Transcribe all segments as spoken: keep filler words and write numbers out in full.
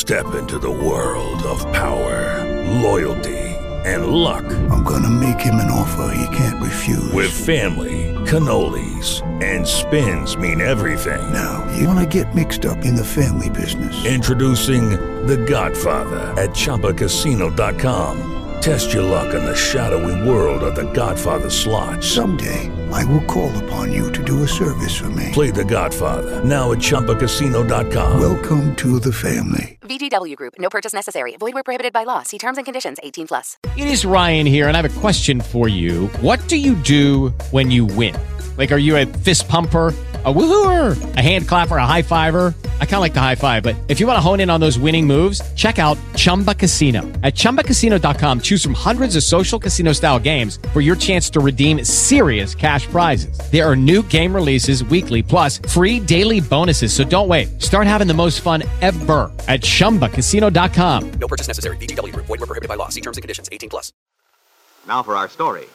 Step into the world of power, loyalty, and luck. I'm gonna make him an offer he can't refuse. With family, cannolis, and spins mean everything. Now, you wanna get mixed up in the family business. Introducing The Godfather at Chumba Casino dot com. Test your luck in the shadowy world of The Godfather slot. Someday, I will call upon you to do a service for me. Play The Godfather, now at Chumba Casino dot com. Welcome to the family. V G W Group. No purchase necessary. Void where prohibited by law. See terms and conditions. eighteen plus. It is Ryan here, and I have a question for you. What do you do when you win? Like, are you a fist pumper, a woohooer, a hand clapper, a high fiver? I kind of like the high five, but if you want to hone in on those winning moves, check out Chumba Casino. At Chumba Casino dot com, choose from hundreds of social casino-style games for your chance to redeem serious cash prizes. There are new game releases weekly, plus free daily bonuses. So don't wait. Start having the most fun ever at Chumba Casino dot com. No purchase necessary. V G W Group. Void where prohibited by law. See terms and conditions. eighteen plus. Now for our story.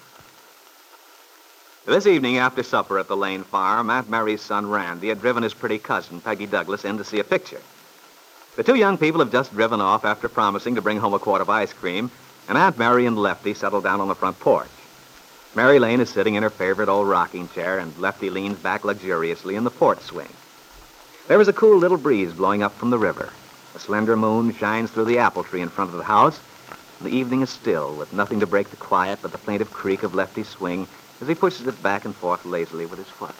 This evening after supper at the Lane farm, Aunt Mary's son Randy had driven his pretty cousin, Peggy Douglas, in to see a picture. The two young people have just driven off after promising to bring home a quart of ice cream, and Aunt Mary and Lefty settled down on the front porch. Mary Lane is sitting in her favorite old rocking chair, and Lefty leans back luxuriously in the porch swing. There is a cool little breeze blowing up from the river. A slender moon shines through the apple tree in front of the house, and the evening is still, with nothing to break the quiet but the plaintive creak of Lefty's swing as he pushes it back and forth lazily with his foot.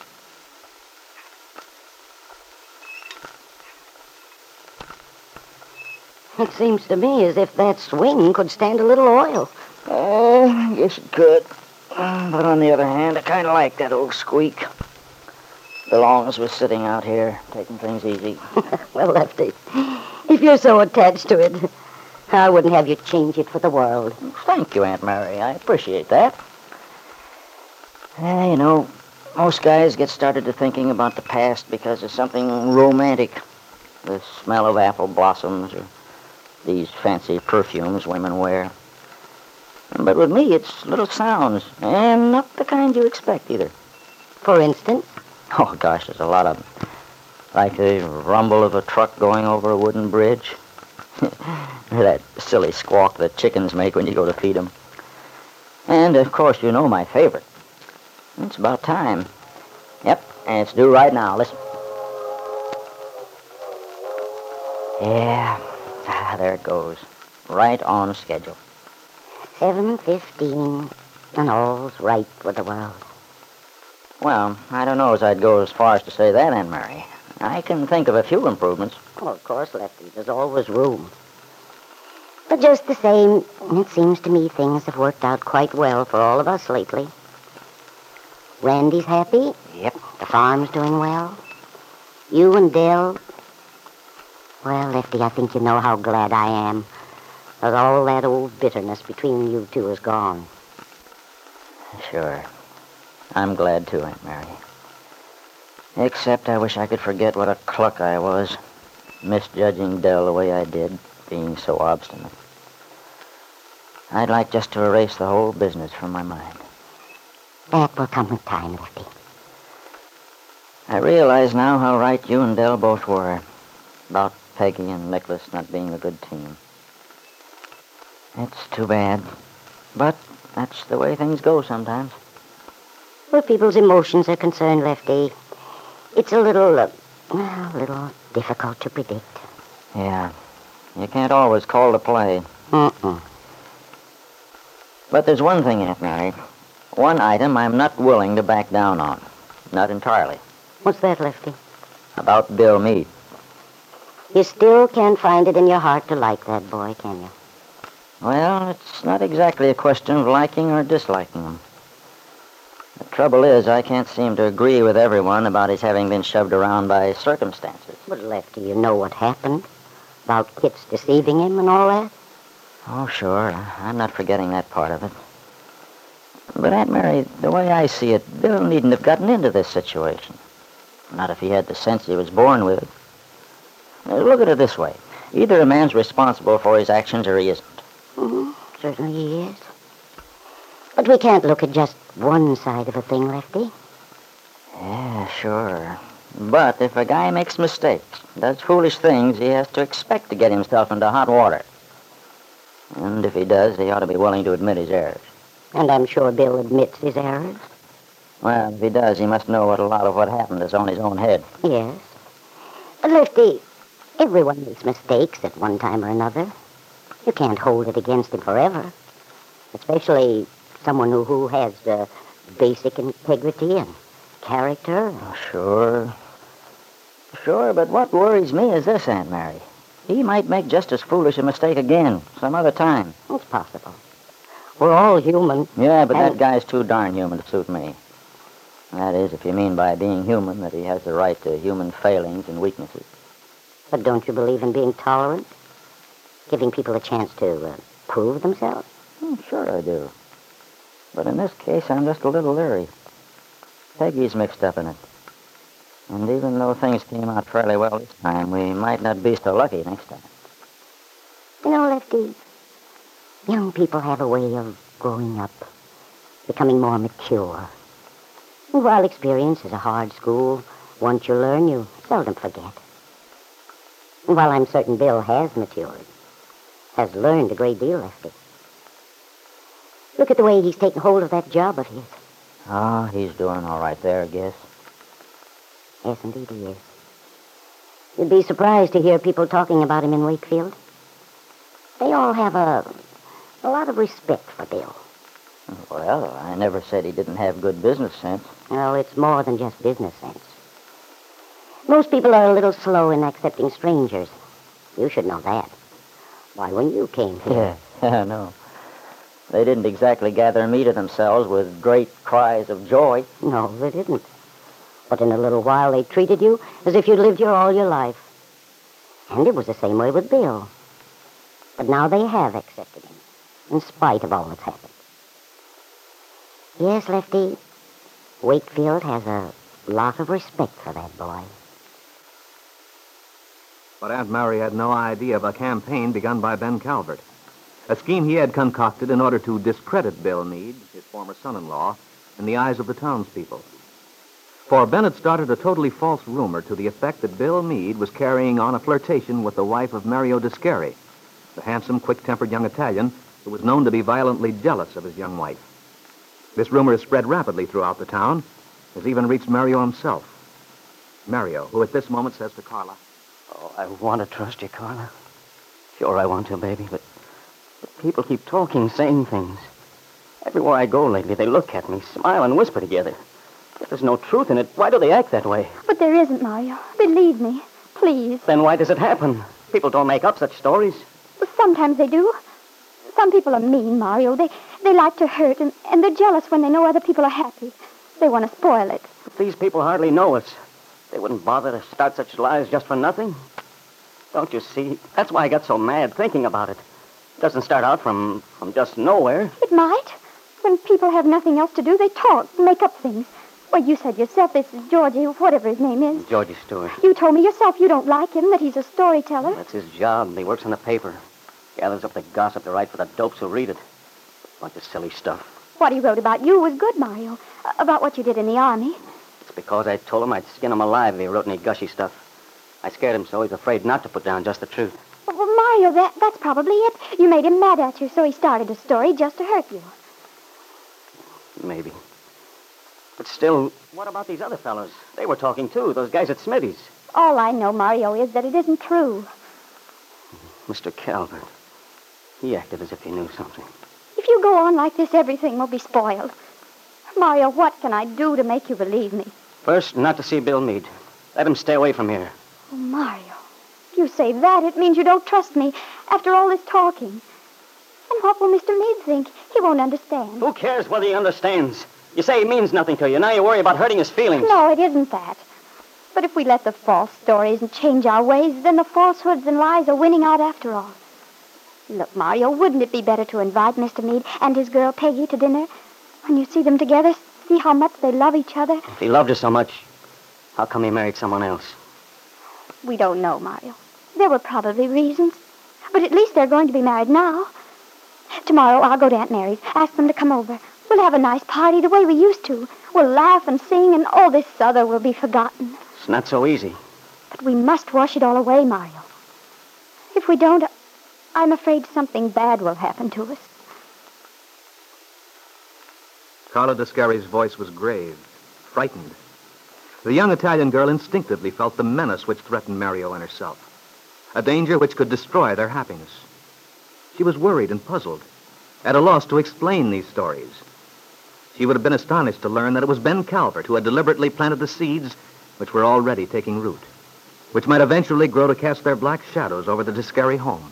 It seems to me as if that swing could stand a little oil. Uh, I guess it could. Uh, but on the other hand, I kind of like that old squeak. The long as we're sitting out here, taking things easy. Well, Lefty, if you're so attached to it, I wouldn't have you change it for the world. Thank you, Aunt Mary. I appreciate that. Uh, you know, most guys get started to thinking about the past because of something romantic. The smell of apple blossoms or these fancy perfumes women wear. But with me, it's little sounds, and not the kind you expect either. For instance? Oh, gosh, there's a lot of them. Like the rumble of a truck going over a wooden bridge. That silly squawk that chickens make when you go to feed them. And, of course, you know my favorite. It's about time. Yep, and it's due right now. Listen. Yeah, ah, there it goes. Right on schedule. seven fifteen, and all's right with the world. Well, I don't know as I'd go as far as to say that, Aunt Mary. I can think of a few improvements. Oh, of course, Lefty. There's always room. But just the same, it seems to me things have worked out quite well for all of us lately. Randy's happy. Yep. The farm's doing well. You and Dell. Well, Lefty, I think you know how glad I am that all that old bitterness between you two is gone. Sure. I'm glad too, Aunt Mary. Except I wish I could forget what a cluck I was, misjudging Dell the way I did, being so obstinate. I'd like just to erase the whole business from my mind. That will come with time, Lefty. I realize now how right you and Dell both were about Peggy and Nicholas not being a good team. It's too bad, but that's the way things go sometimes. Where people's emotions are concerned, Lefty, it's a little, uh, well, a little difficult to predict. Yeah, you can't always call the play. Mm-mm. But there's one thing, Aunt Mary. One item I'm not willing to back down on. Not entirely. What's that, Lefty? About Bill Meade. You still can't find it in your heart to like that boy, can you? Well, it's not exactly a question of liking or disliking him. The trouble is, I can't seem to agree with everyone about his having been shoved around by circumstances. But, Lefty, you know what happened? About Kit's deceiving him and all that? Oh, sure. I'm not forgetting that part of it. But, Aunt Mary, the way I see it, Bill needn't have gotten into this situation. Not if he had the sense he was born with. Now, look at it this way. Either a man's responsible for his actions or he isn't. Mm-hmm. Certainly he is. But we can't look at just one side of a thing, Lefty. Yeah, sure. But if a guy makes mistakes, does foolish things, he has to expect to get himself into hot water. And if he does, he ought to be willing to admit his errors. And I'm sure Bill admits his errors. Well, if he does, he must know what a lot of what happened is on his own head. Yes. But Lefty, everyone makes mistakes at one time or another. You can't hold it against him forever. Especially someone who, who has uh, basic integrity and character. Oh, sure. Sure, but what worries me is this, Aunt Mary. He might make just as foolish a mistake again, some other time. It's possible. We're all human. Yeah, but and... that guy's too darn human to suit me. That is, if you mean by being human that he has the right to human failings and weaknesses. But don't you believe in being tolerant? Giving people a chance to uh, prove themselves? Oh, sure I do. But in this case, I'm just a little leery. Peggy's mixed up in it. And even though things came out fairly well this time, we might not be so lucky next time. You know, Lefty, young people have a way of growing up, becoming more mature. And while experience is a hard school, once you learn, you seldom forget. And while I'm certain Bill has matured, has learned a great deal, Lefty. Look at the way he's taken hold of that job of his. Oh, he's doing all right there, I guess. Yes, indeed he is. You'd be surprised to hear people talking about him in Wakefield. They all have a, a lot of respect for Bill. Well, I never said he didn't have good business sense. Well, it's more than just business sense. Most people are a little slow in accepting strangers. You should know that. Why, when you came here... Yeah, I know. They didn't exactly gather me to themselves with great cries of joy. No, they didn't. But in a little while, they treated you as if you'd lived here all your life. And it was the same way with Bill. But now they have accepted him, in spite of all that's happened. Yes, Lefty, Wakefield has a lot of respect for that boy. But Aunt Mary had no idea of a campaign begun by Ben Calvert. A scheme he had concocted in order to discredit Bill Meade, his former son-in-law, in the eyes of the townspeople. For Ben had started a totally false rumor to the effect that Bill Meade was carrying on a flirtation with the wife of Mario Descari, the handsome, quick-tempered young Italian who was known to be violently jealous of his young wife. This rumor has spread rapidly throughout the town, has even reached Mario himself. Mario, who at this moment says to Carla, "Oh, I want to trust you, Carla. Sure I want to, baby, but, but people keep talking, saying things. Everywhere I go lately, they look at me, smile, and whisper together. If there's no truth in it, why do they act that way? But there isn't, Mario. Believe me. Please. Then why does it happen? People don't make up such stories. Well, sometimes they do. Some people are mean, Mario. They they like to hurt, and, and they're jealous when they know other people are happy. They want to spoil it. But these people hardly know us. They wouldn't bother to start such lies just for nothing. Don't you see? That's why I got so mad thinking about it. It doesn't start out from, from just nowhere. It might. When people have nothing else to do, they talk, make up things. Well, you said yourself this is Georgie, whatever his name is. Georgie Stewart. You told me yourself you don't like him, that he's a storyteller. That's his job. He works in the paper. Gathers up the gossip to write for the dopes who read it. Bunch of silly stuff. What he wrote about you was good, Mario. Uh, about what you did in the army. It's because I told him I'd skin him alive if he wrote any gushy stuff. I scared him so he's afraid not to put down just the truth. Well, well Mario, that, that's probably it. You made him mad at you, so he started a story just to hurt you. Maybe. But still, what about these other fellows? They were talking, too, those guys at Smithy's. All I know, Mario, is that it isn't true. Mister Calvert. He acted as if he knew something. If you go on like this, everything will be spoiled. Mario, what can I do to make you believe me? First, not to see Bill Meade. Let him stay away from here. Oh, Mario, if you say that, it means you don't trust me after all this talking. And what will Mister Meade think? He won't understand. Who cares whether he understands? You say he means nothing to you. Now you worry about hurting his feelings. No, it isn't that. But if we let the false stories and change our ways, then the falsehoods and lies are winning out after all. Look, Mario, wouldn't it be better to invite Mister Meade and his girl Peggy to dinner? When you see them together, see how much they love each other. If he loved her so much, how come he married someone else? We don't know, Mario. There were probably reasons. But at least they're going to be married now. Tomorrow I'll go to Aunt Mary's, ask them to come over. We'll have a nice party the way we used to. We'll laugh and sing, and all this other will be forgotten. It's not so easy. But we must wash it all away, Mario. If we don't, I'm afraid something bad will happen to us. Carla Descari's voice was grave, frightened. The young Italian girl instinctively felt the menace which threatened Mario and herself, a danger which could destroy their happiness. She was worried and puzzled, at a loss to explain these stories. She would have been astonished to learn that it was Ben Calvert who had deliberately planted the seeds which were already taking root, which might eventually grow to cast their black shadows over the Descari home.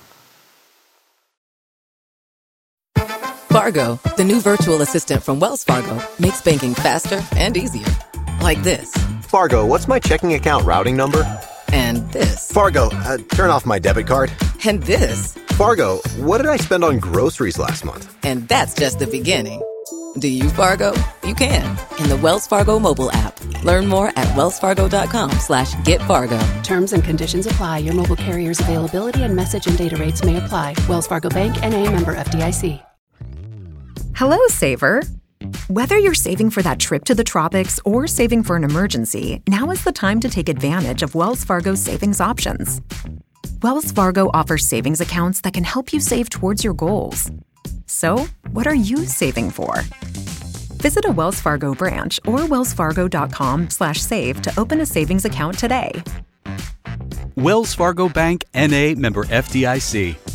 Fargo, the new virtual assistant from Wells Fargo, makes banking faster and easier. Like this. Fargo, what's my checking account routing number? And this. Fargo, uh, turn off my debit card. And this. Fargo, what did I spend on groceries last month? And that's just the beginning. Do you, Fargo? You can. In the Wells Fargo mobile app. Learn more at wellsfargo.com slash get Fargo. Terms and conditions apply. Your mobile carrier's availability and message and data rates may apply. Wells Fargo Bank, N A, member F D I C. Hello, Saver. Whether you're saving for that trip to the tropics or saving for an emergency, now is the time to take advantage of Wells Fargo's savings options. Wells Fargo offers savings accounts that can help you save towards your goals. So, what are you saving for? Visit a Wells Fargo branch or wellsfargo.com slash save to open a savings account today. Wells Fargo Bank, N A, member F D I C.